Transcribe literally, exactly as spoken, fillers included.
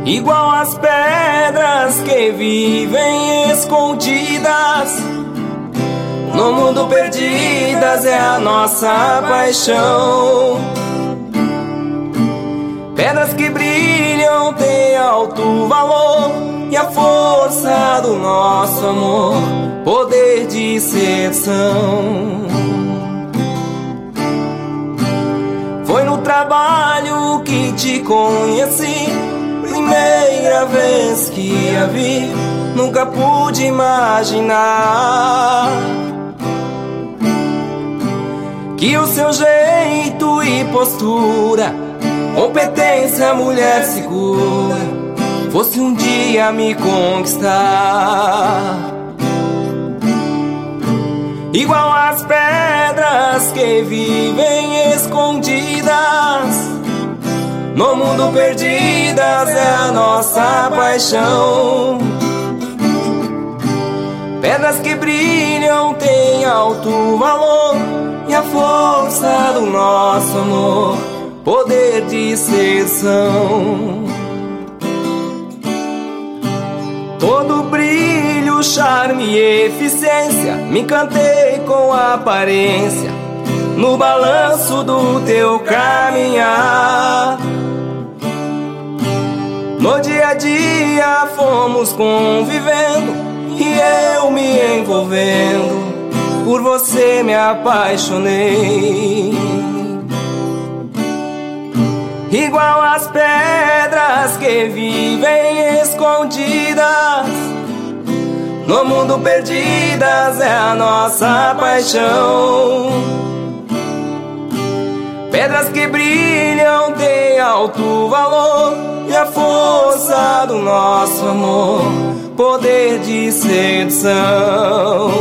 igual as pedras que vivem escondidas no mundo, perdidas é a nossa paixão. Pedras que brilham têm alto valor, e a força do nosso amor, poder de sedução. Foi no trabalho que te conheci, primeira vez que a vi, nunca pude imaginar que o seu jeito e postura, competência, mulher segura, fosse um dia me conquistar. Igual as pedras que vivem escondidas no mundo, perdidas é a nossa paixão. Pedras que brilham têm alto valor, e a força do nosso amor, poder de sedução. Todo brilho, charme e eficiência, me encantei com a aparência no balanço do teu caminhar. No dia a dia fomos convivendo, e eu me envolvendo, por você me apaixonei. Igual as pedras que vivem escondidas no mundo, perdidas é a nossa paixão. Pedras que brilham têm alto valor, e a força do nosso amor, poder de sedução.